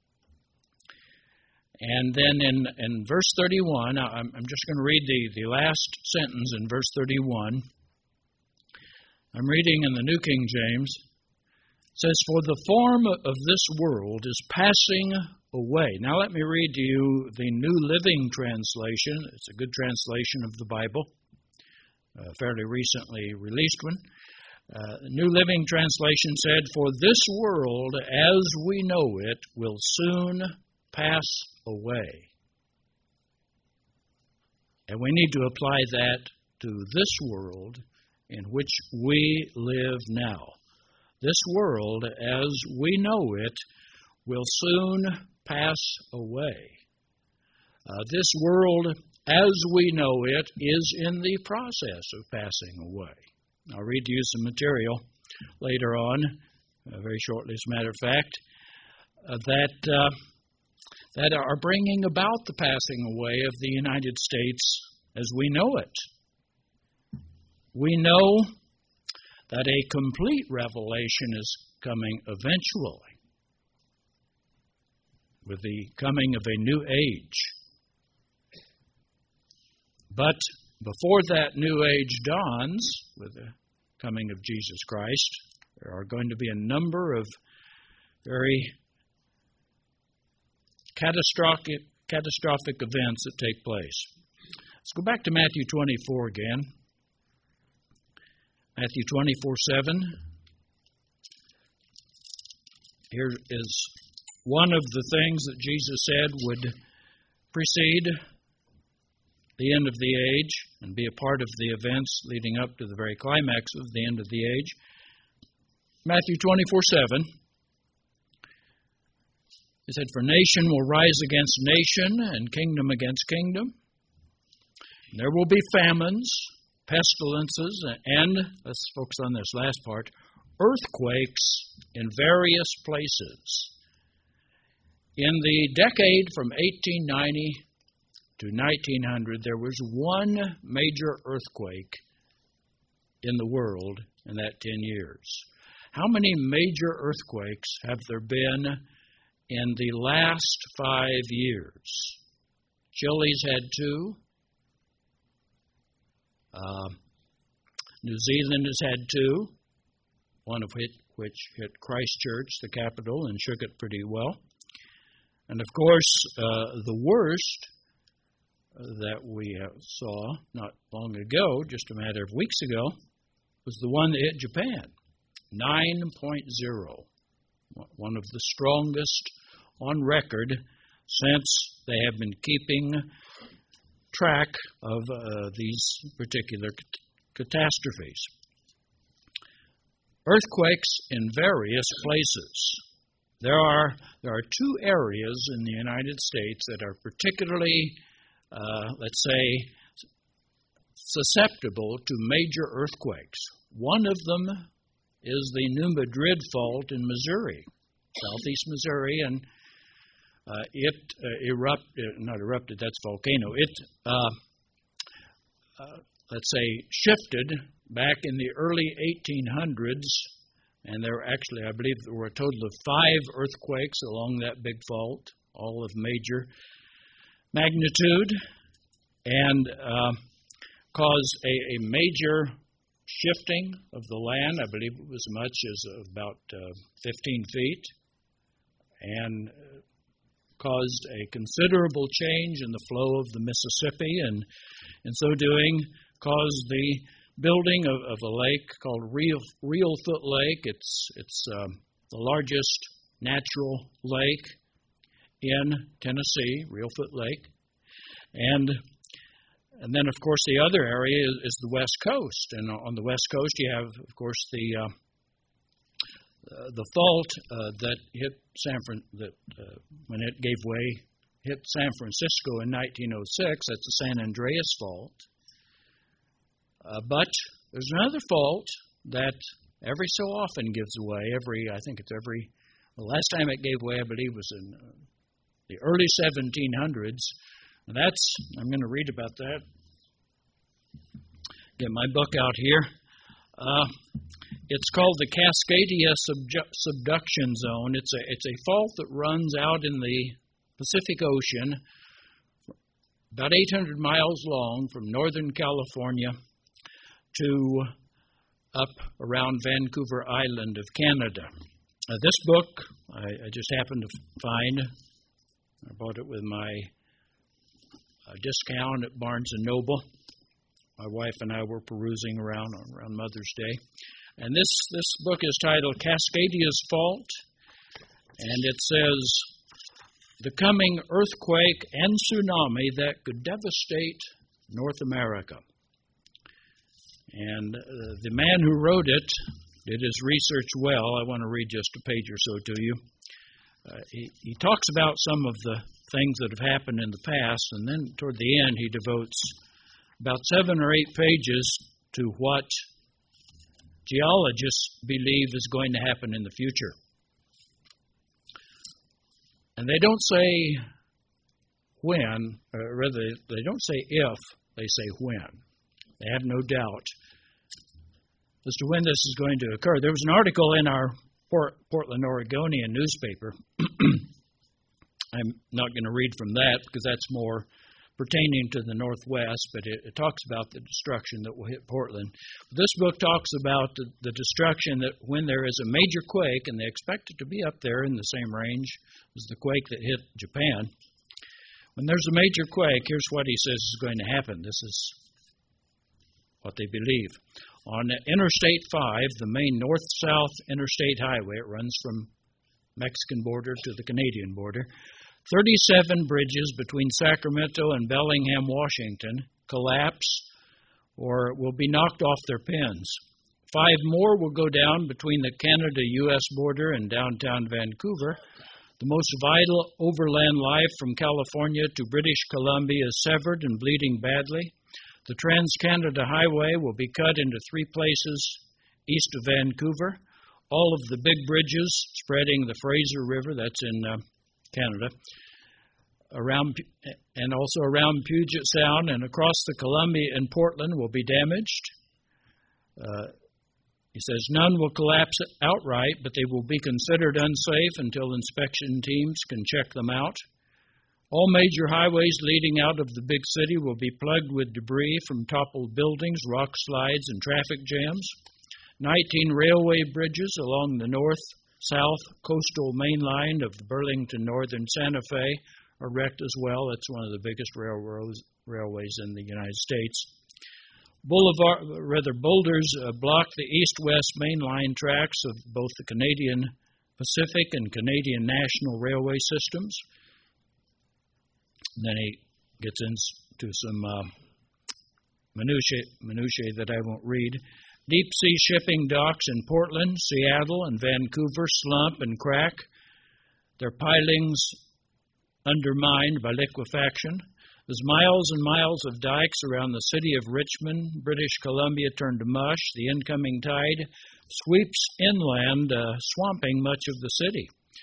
And then in verse 31, I'm just going to read the last sentence in verse 31. I'm reading in the New King James. It says, "For the form of this world is passing away." Now let me read to you the New Living Translation. It's a good translation of the Bible, a fairly recently released one. The New Living Translation said, "For this world as we know it will soon pass away." And we need to apply that to this world in which we live now. This world as we know it will soon pass away. This world as we know it is in the process of passing away. I'll read to you some material later on, very shortly as a matter of fact, that are bringing about the passing away of the United States as we know it. We know that a complete revelation is coming eventually with the coming of a new age. But before that new age dawns, with the coming of Jesus Christ, there are going to be a number of very catastrophic events that take place. Let's go back to Matthew 24 again. Matthew 24:7. Here is one of the things that Jesus said would precede the end of the age and be a part of the events leading up to the very climax of the end of the age. Matthew 24:7. He said, "For nation will rise against nation and kingdom against kingdom. And there will be famines, pestilences, and, let's focus on this last part, earthquakes in various places." In the decade from 1890 to 1900, there was one major earthquake in the world in that 10 years. How many major earthquakes have there been in the last 5 years? Chile's had 2. New Zealand has had 2, one of which hit Christchurch, the capital, and shook it pretty well. And of course, the worst that we saw not long ago, just a matter of weeks ago, was the one that hit Japan, 9.0, one of the strongest on record since they have been keeping track of these particular catastrophes. Earthquakes in various places. There are 2 areas in the United States that are particularly, let's say, susceptible to major earthquakes. One of them is the New Madrid Fault in Missouri, southeast Missouri, and not erupted, that's volcano. Let's say, shifted back in the early 1800s, and there were actually, I believe, there were a total of 5 earthquakes along that big fault, all of major magnitude, and caused a major shifting of the land. I believe it was as much as about 15 feet, and caused a considerable change in the flow of the Mississippi, and in so doing caused the building of a lake called Reelfoot Lake. It's the largest natural lake in Tennessee, Reelfoot Lake. And then, of course, the other area is the West Coast. And on the West Coast, you have, of course, the fault that hit when it gave way, hit San Francisco in 1906. That's the San Andreas Fault. But there's another fault that every so often gives way. The last time it gave way, I believe, was in the early 1700s. And I'm going to read about that. Get my book out here. It's called the Cascadia Subduction Zone. It's a fault that runs out in the Pacific Ocean, about 800 miles long, from northern California to up around Vancouver Island of Canada. This book I just happened to find. I bought it with my discount at Barnes & Noble. My wife and I were perusing around Mother's Day. And this book is titled Cascadia's Fault, and it says, the coming earthquake and tsunami that could devastate North America. And the man who wrote it did his research well. I want to read just a page or so to you. He talks about some of the things that have happened in the past, and then toward the end he devotes about 7 or 8 pages to what geologists believe is going to happen in the future. And they don't say when, or rather, they don't say if, they say when. They have no doubt as to when this is going to occur. There was an article in our Portland Oregonian newspaper. I'm not going to read from that because that's more pertaining to the Northwest, but it talks about the destruction that will hit Portland. This book talks about the destruction that when there is a major quake, and they expect it to be up there in the same range as the quake that hit Japan. When there's a major quake, here's what he says is going to happen. This is what they believe. On Interstate 5, the main north-south interstate highway, it runs from Mexican border to the Canadian border, 37 bridges between Sacramento and Bellingham, Washington, collapse or will be knocked off their pins. 5 more will go down between the Canada-U.S. border and downtown Vancouver. The most vital overland life from California to British Columbia is severed and bleeding badly. The Trans-Canada Highway will be cut into 3 places east of Vancouver. All of the big bridges spreading the Fraser River, that's in Canada, around and also around Puget Sound and across the Columbia and Portland will be damaged. He says none will collapse outright, but they will be considered unsafe until inspection teams can check them out. All major highways leading out of the big city will be plugged with debris from toppled buildings, rock slides, and traffic jams. 19 railway bridges along the north-south coastal main line of the Burlington Northern Santa Fe are wrecked as well. It's one of the biggest railways in the United States. Boulders block the east-west main line tracks of both the Canadian Pacific and Canadian National Railway systems. And then he gets into some minutiae that I won't read. Deep-sea shipping docks in Portland, Seattle, and Vancouver slump and crack, their pilings undermined by liquefaction. As miles and miles of dikes around the city of Richmond, British Columbia, turn to mush, the incoming tide sweeps inland, swamping much of the city.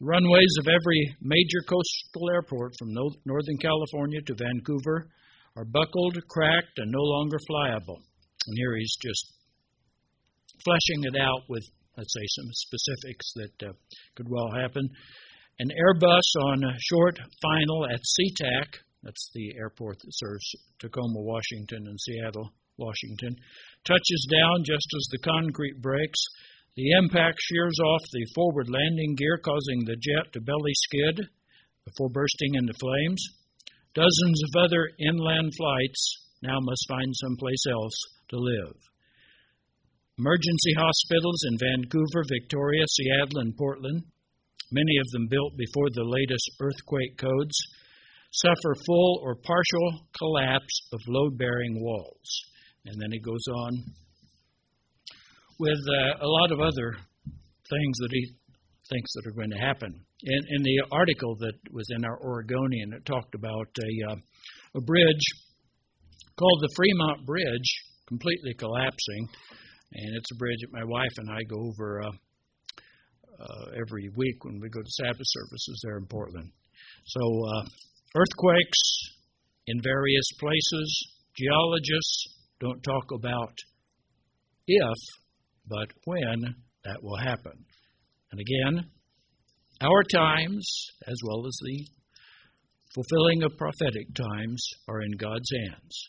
The runways of every major coastal airport from Northern California to Vancouver are buckled, cracked, and no longer flyable. And here he's just fleshing it out with, let's say, some specifics that could well happen. An Airbus on short final at SeaTac, that's the airport that serves Tacoma, Washington, and Seattle, Washington, touches down just as the concrete breaks. The impact shears off the forward landing gear, causing the jet to belly skid before bursting into flames. Dozens of other inland flights now must find someplace else to live. Emergency hospitals in Vancouver, Victoria, Seattle, and Portland, many of them built before the latest earthquake codes, suffer full or partial collapse of load-bearing walls. And then he goes on with a lot of other things that he thinks that are going to happen. In the article that was in our Oregonian, it talked about a bridge called the Fremont Bridge completely collapsing, and it's a bridge that my wife and I go over every week when we go to Sabbath services there in Portland. So earthquakes in various places. Geologists don't talk about if, but when that will happen. And again, our times, as well as the fulfilling of prophetic times, are in God's hands.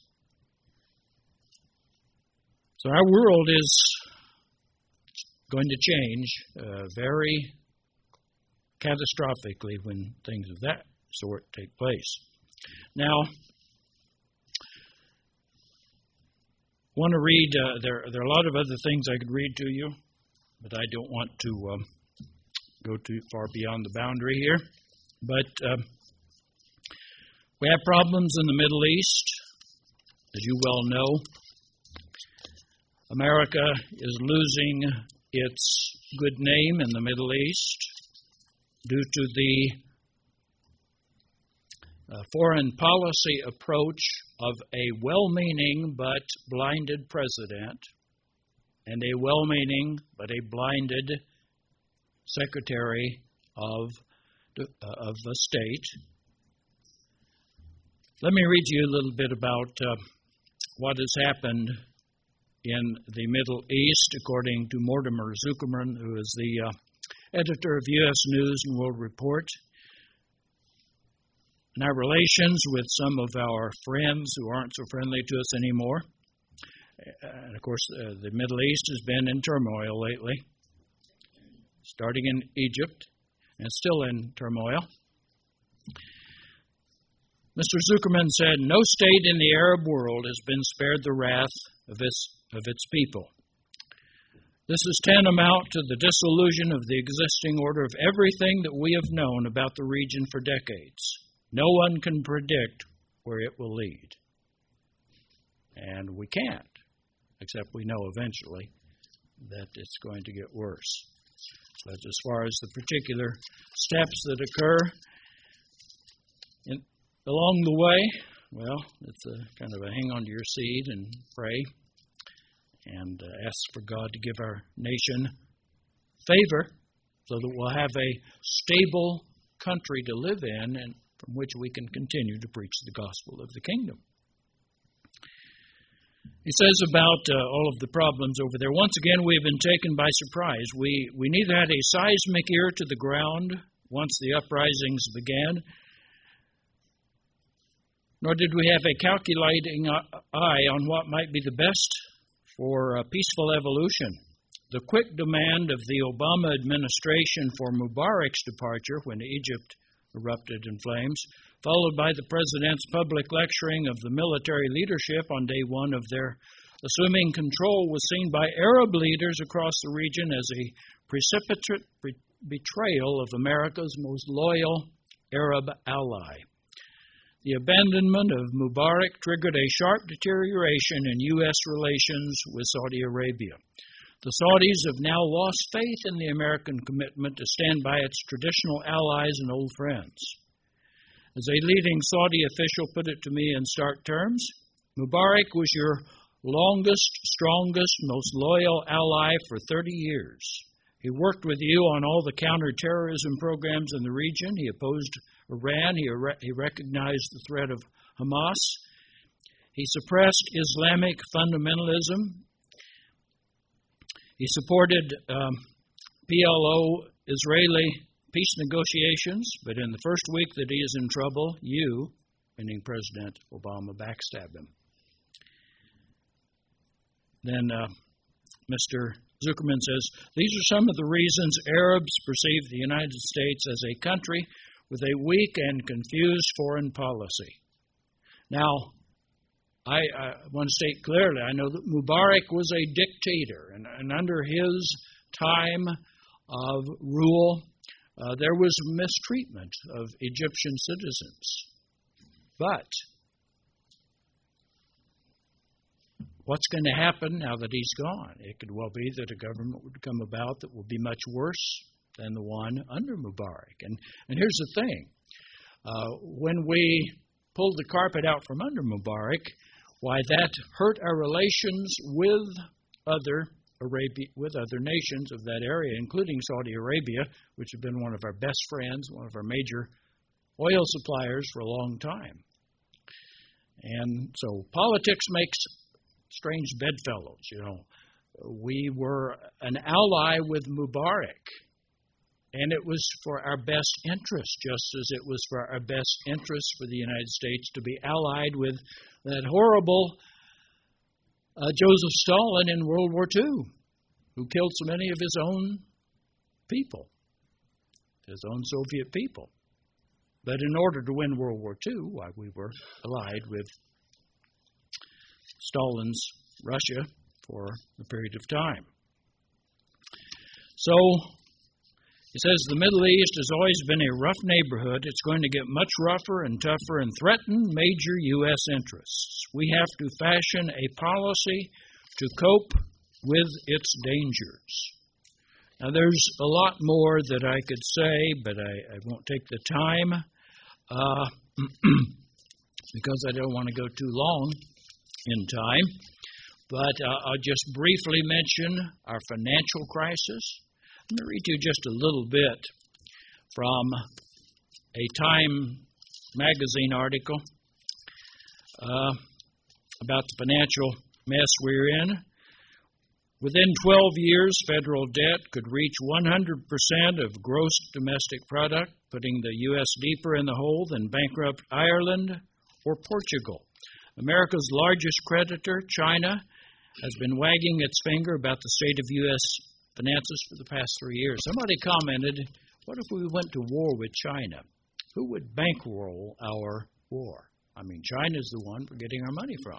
So our world is going to change very catastrophically when things of that sort take place. Now, I want to read, there are a lot of other things I could read to you, but I don't want to go too far beyond the boundary here. But we have problems in the Middle East, as you well know. America is losing its good name in the Middle East due to the foreign policy approach of a well-meaning but blinded president and a well-meaning but a blinded secretary of the state. Let me read you a little bit about what has happened in the Middle East, according to Mortimer Zuckerman, who is the editor of U.S. News and World Report. In our relations with some of our friends who aren't so friendly to us anymore, and of course the Middle East has been in turmoil lately, starting in Egypt and still in turmoil. Mr. Zuckerman said, "No state in the Arab world has been spared the wrath of its people. This is tantamount to the dissolution of the existing order of everything that we have known about the region for decades. No one can predict where it will lead." And we can't, except we know eventually that it's going to get worse. But as far as the particular steps that occur along the way, well, it's a kind of a hang on to your seat and pray and ask for God to give our nation favor so that we'll have a stable country to live in and from which we can continue to preach the gospel of the kingdom. He says about all of the problems over there, once again, we have been taken by surprise. We neither had a seismic ear to the ground once the uprisings began, nor did we have a calculating eye on what might be the best for peaceful evolution. The quick demand of the Obama administration for Mubarak's departure when Egypt erupted in flames, followed by the president's public lecturing of the military leadership on day one of their assuming control, was seen by Arab leaders across the region as a precipitate betrayal of America's most loyal Arab ally. The abandonment of Mubarak triggered a sharp deterioration in U.S. relations with Saudi Arabia. The Saudis have now lost faith in the American commitment to stand by its traditional allies and old friends. As a leading Saudi official put it to me in stark terms, Mubarak was your longest, strongest, most loyal ally for 30 years. He worked with you on all the counterterrorism programs in the region. He opposed Iran. He recognized the threat of Hamas. He suppressed Islamic fundamentalism. He supported PLO Israeli peace negotiations, but in the first week that he is in trouble, you, meaning President Obama, backstabbed him. Then Mr. Zuckerman says, these are some of the reasons Arabs perceive the United States as a country with a weak and confused foreign policy. Now, I want to state clearly, I know that Mubarak was a dictator, and under his time of rule, there was mistreatment of Egyptian citizens. But what's going to happen now that he's gone? It could well be that a government would come about that will be much worse than the one under Mubarak. And here's the thing. When we pulled the carpet out from under Mubarak, why, that hurt our relations with other nations of that area, including Saudi Arabia, which had been one of our best friends, one of our major oil suppliers for a long time. And so politics makes strange bedfellows, you know. We were an ally with Mubarak, and it was for our best interest, just as it was for our best interest for the United States to be allied with that horrible Joseph Stalin in World War II, who killed so many of his own people, his own Soviet people. But in order to win World War II, why, we were allied with Stalin's Russia for a period of time. So, it says the Middle East has always been a rough neighborhood. It's going to get much rougher and tougher and threaten major U.S. interests. We have to fashion a policy to cope with its dangers. Now, there's a lot more that I could say, but I won't take the time because I don't want to go too long in time. But I'll just briefly mention our financial crisis. I'm going to read you just a little bit from a Time magazine article about the financial mess we're in. Within 12 years, federal debt could reach 100% of gross domestic product, putting the U.S. deeper in the hole than bankrupt Ireland or Portugal. America's largest creditor, China, has been wagging its finger about the state of U.S. finances for the past 3 years. Somebody commented, what if we went to war with China? Who would bankroll our war? I mean, China's the one we're getting our money from.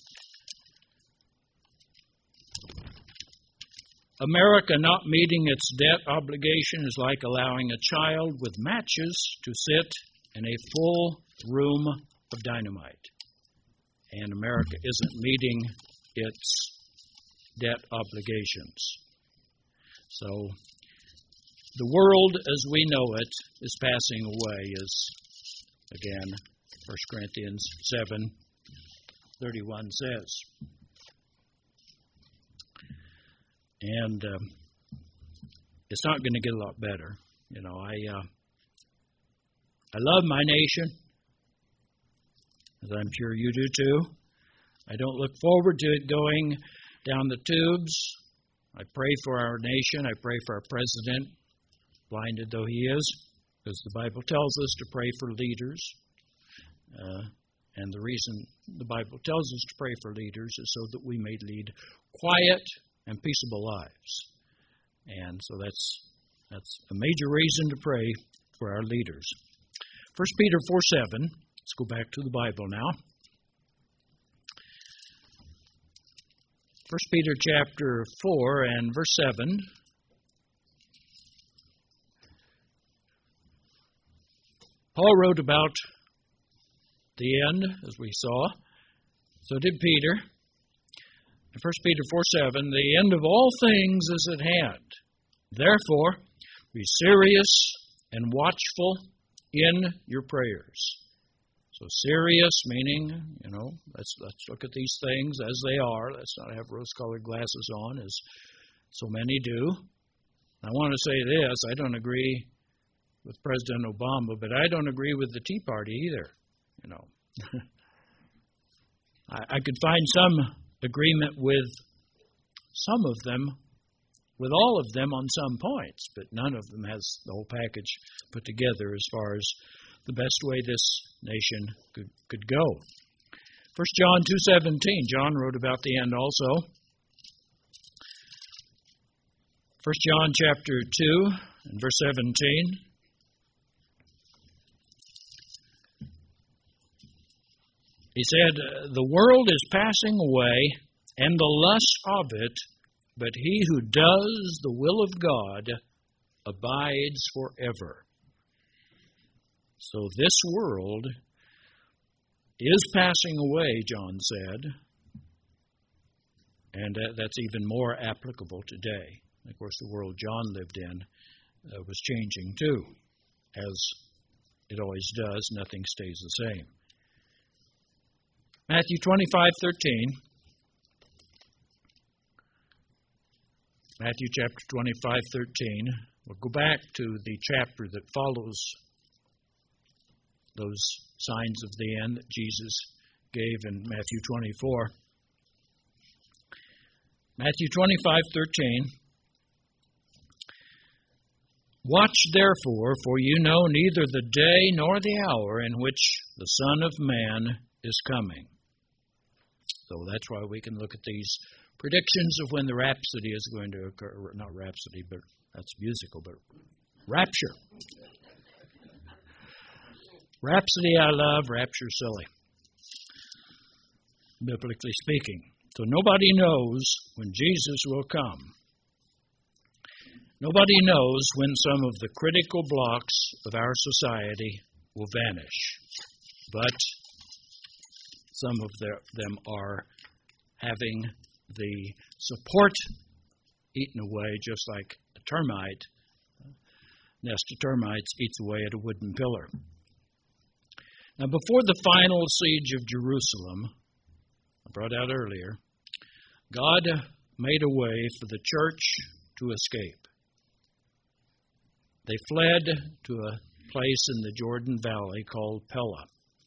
America not meeting its debt obligation is like allowing a child with matches to sit in a full room of dynamite. And America isn't meeting its debt obligations. So, the world as we know it is passing away, as, again, 1 Corinthians 7:31 says. And it's not going to get a lot better. You know, I love my nation, as I'm sure you do too. I don't look forward to it going down the tubes. I pray for our nation. I pray for our president, blinded though he is, because the Bible tells us to pray for leaders. And the reason the Bible tells us to pray for leaders is so that we may lead quiet and peaceable lives. And so that's a major reason to pray for our leaders. 1 Peter 4:7. Let's go back to the Bible now. 1 Peter chapter 4 and verse 7. Paul wrote about the end, as we saw. So did Peter. In 1 Peter 4:7, the end of all things is at hand. Therefore, be serious and watchful in your prayers. So serious, meaning, let's look at these things as they are. Let's not have rose-colored glasses on, as so many do. I want to say this, I don't agree with President Obama, but I don't agree with the Tea Party either. I could find some agreement with some of them, with all of them on some points, but none of them has the whole package put together as far as the best way this nation could go. 1 John 2:17, John wrote about the end also. 1 John chapter 2 and verse 17. He said, "The world is passing away, and the lust of it, but he who does the will of God abides forever." So this world is passing away, John said, and that's even more applicable today. Of course, the world John lived in was changing too. As it always does, nothing stays the same. Matthew 25:13. Matthew chapter 25:13. We'll go back to the chapter that follows those signs of the end that Jesus gave in Matthew 24. Matthew 25:13. "Watch therefore, for you know neither the day nor the hour in which the Son of Man is coming." So that's why we can look at these predictions of when the Rhapsody is going to occur. Not Rhapsody, but that's musical, but Rapture. Rhapsody I love, Rapture silly, biblically speaking. So nobody knows when Jesus will come. Nobody knows when some of the critical blocks of our society will vanish. But some of them are having the support eaten away, just like a termite. Nest of termites eats away at a wooden pillar. Now, before the final siege of Jerusalem, I brought out earlier, God made a way for the church to escape. They fled to a place in the Jordan Valley called Pella.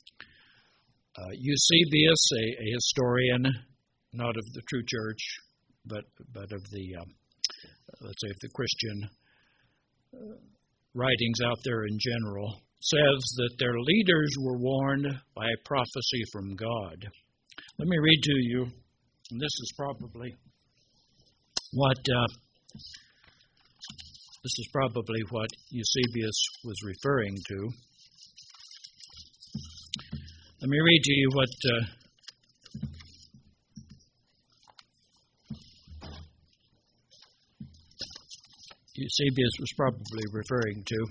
Eusebius, a historian, not of the true church, but of the, let's say, of the Christian writings out there in general, says that their leaders were warned by a prophecy from God. Let me read to you, and this is probably what Eusebius was referring to. Let me read to you what Eusebius was probably referring to.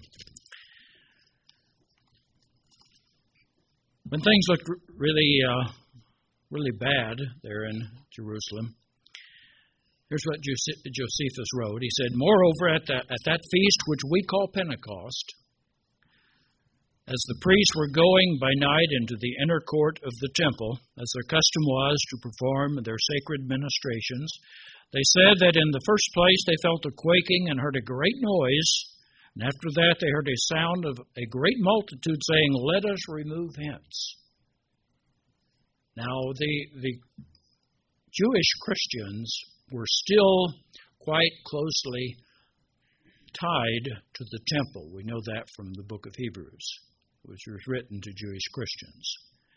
When things looked really bad there in Jerusalem, here's what Josephus wrote. He said, "Moreover, at that feast which we call Pentecost, as the priests were going by night into the inner court of the temple, as their custom was to perform their sacred ministrations, they said that in the first place they felt a quaking and heard a great noise, and after that they heard a sound of a great multitude saying, 'Let us remove hence.'" Now, the Jewish Christians were still quite closely tied to the temple. We know that from the book of Hebrews, which was written to Jewish Christians.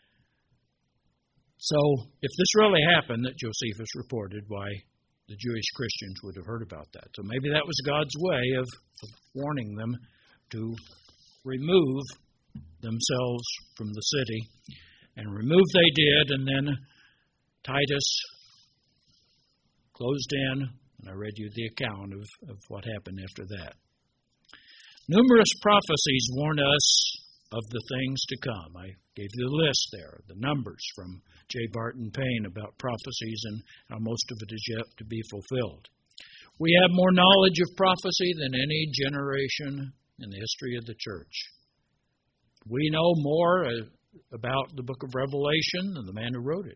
So, if this really happened that Josephus reported, why the Jewish Christians would have heard about that. So maybe that was God's way of warning them to remove themselves from the city. And remove they did, and then Titus closed in, and I read you the account of what happened after that. Numerous prophecies warn us of the things to come. I gave you the list there, the numbers from J. Barton Payne about prophecies and how most of it is yet to be fulfilled. We have more knowledge of prophecy than any generation in the history of the church. We know more about the book of Revelation than the man who wrote it.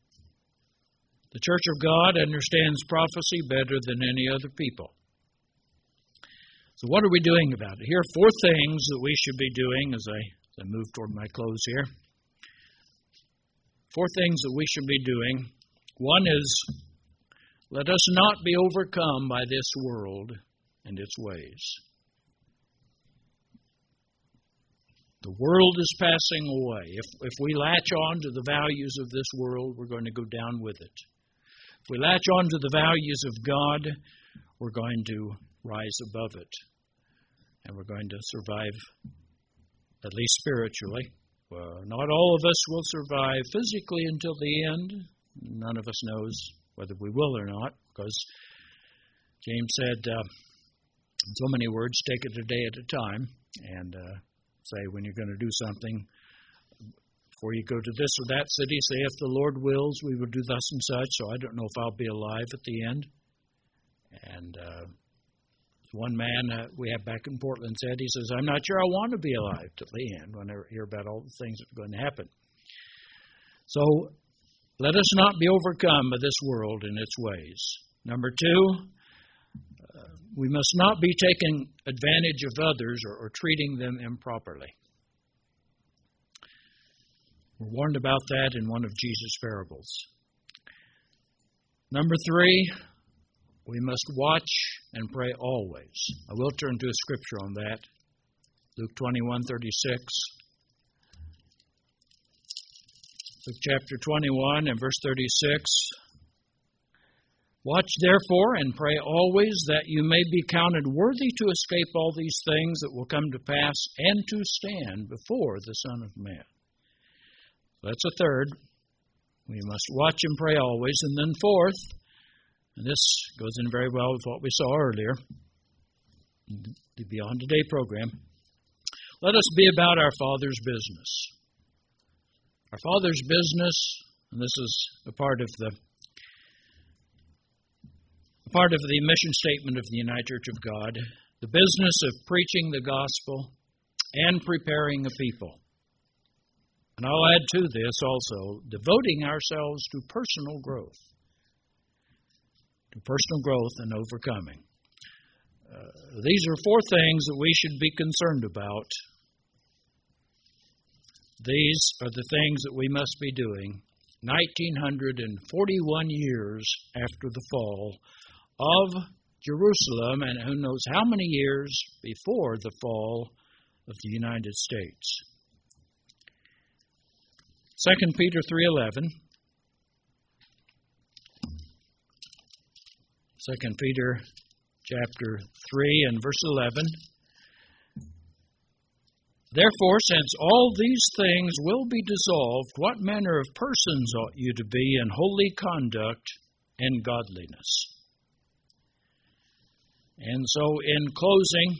The Church of God understands prophecy better than any other people. So what are we doing about it? Here are 4 things that we should be doing as I move toward my close here. 4 things that we should be doing. One is, let us not be overcome by this world and its ways. The world is passing away. If we latch on to the values of this world, we're going to go down with it. If we latch on to the values of God, we're going to rise above it. And we're going to survive, at least spiritually. Well, not all of us will survive physically until the end. None of us knows whether we will or not, because James said, in so many words, take it a day at a time, and say when you're going to do something, before you go to this or that city, say, if the Lord wills, we will do thus and such. So I don't know if I'll be alive at the end. And one man we have back in Portland said, he says, I'm not sure I want to be alive till the end when I hear about all the things that are going to happen. So let us not be overcome by this world and its ways. Number 2, we must not be taking advantage of others or treating them improperly. We're warned about that in one of Jesus' parables. Number 3, we must watch and pray always. I will turn to a scripture on that. Luke 21:36. Luke chapter 21 and verse 36. Watch therefore and pray always that you may be counted worthy to escape all these things that will come to pass and to stand before the Son of Man. That's a third. We must watch and pray always. And then 4th, and this goes in very well with what we saw earlier, the Beyond Today program, let us be about our Father's business. Our Father's business, and this is a part of the mission statement of the United Church of God, the business of preaching the gospel and preparing a people. And I'll add to this also, devoting ourselves to personal growth. To personal growth and overcoming. These are 4 things that we should be concerned about. These are the things that we must be doing 1941 years after the fall of Jerusalem, and who knows how many years before the fall of the United States. 2 Peter 3:11. 2 Peter chapter 3 and verse 11. Therefore, since all these things will be dissolved, what manner of persons ought you to be in holy conduct and godliness? And so in closing,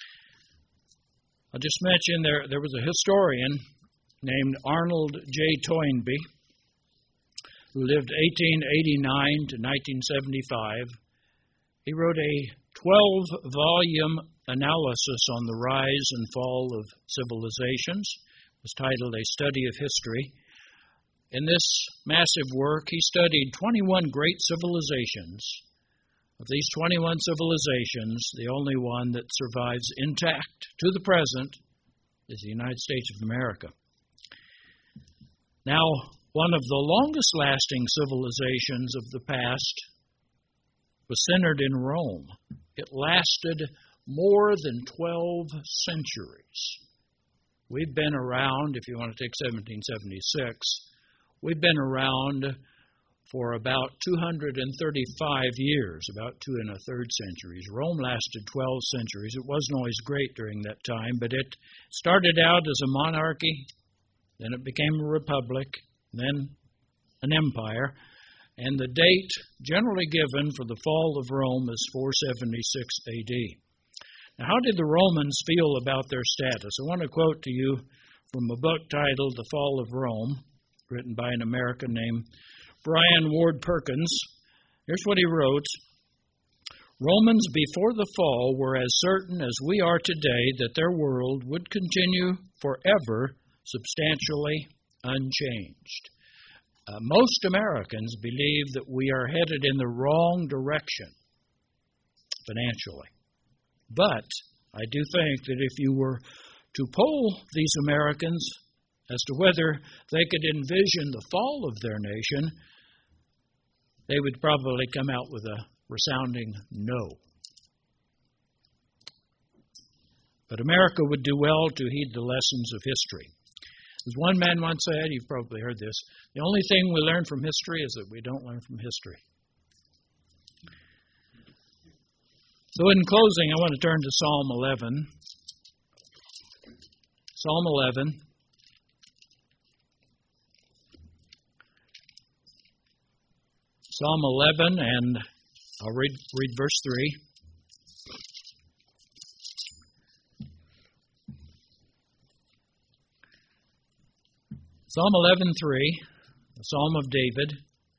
I'll just mention there was a historian named Arnold J. Toynbee who lived 1889 to 1975. He wrote a 12-volume analysis on the rise and fall of civilizations. It was titled A Study of History. In this massive work, he studied 21 great civilizations. Of these 21 civilizations, the only one that survives intact to the present is the United States of America. Now, one of the longest-lasting civilizations of the past was centered in Rome. It lasted more than 12 centuries. We've been around, if you want to take 1776, we've been around for about 235 years, about 2 1/3 centuries. Rome lasted 12 centuries. It wasn't always great during that time, but it started out as a monarchy, then it became a republic, then an empire, and the date generally given for the fall of Rome is 476 A.D. Now, how did the Romans feel about their status? I want to quote to you from a book titled The Fall of Rome, written by an American named Brian Ward Perkins. Here's what he wrote. Romans before the fall were as certain as we are today that their world would continue forever substantially unchanged. Most Americans believe that we are headed in the wrong direction financially. But I do think that if you were to poll these Americans as to whether they could envision the fall of their nation, they would probably come out with a resounding no. But America would do well to heed the lessons of history. As one man once said, you've probably heard this, the only thing we learn from history is that we don't learn from history. So in closing, I want to turn to Psalm 11. Psalm 11. Psalm 11, and I'll read verse 3. Psalm 11:3, the Psalm of David.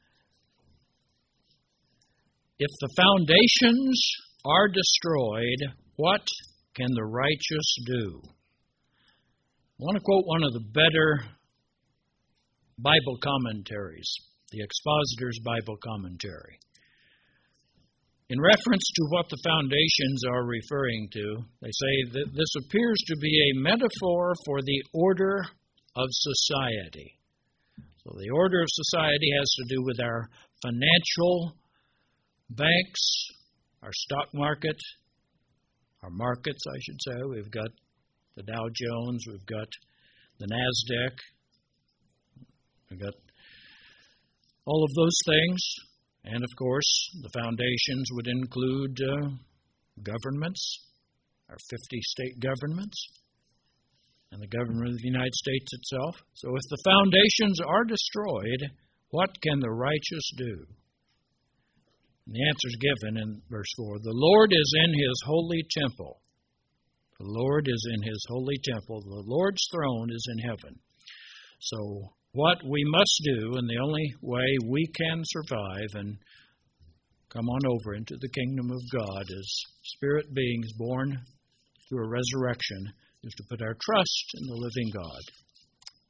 If the foundations are destroyed, what can the righteous do? I want to quote one of the better Bible commentaries, the Expositor's Bible Commentary. In reference to what the foundations are referring to, they say that this appears to be a metaphor for the order of society. So the order of society has to do with our financial banks, our stock market, our markets, I should say. We've got the Dow Jones, we've got the NASDAQ, we've got all of those things. And of course, the foundations would include governments, our 50 state governments, and the government of the United States itself. So if the foundations are destroyed, what can the righteous do? And the answer is given in verse 4. The Lord is in His holy temple. The Lord is in His holy temple. The Lord's throne is in heaven. So what we must do, and the only way we can survive and come on over into the kingdom of God as spirit beings born through a resurrection, is to put our trust in the living God.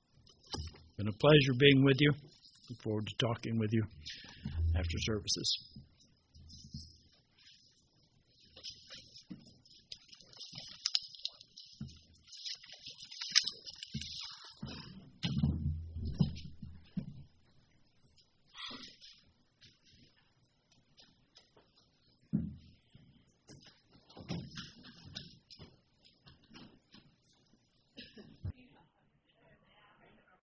It's been a pleasure being with you. Look forward to talking with you after services.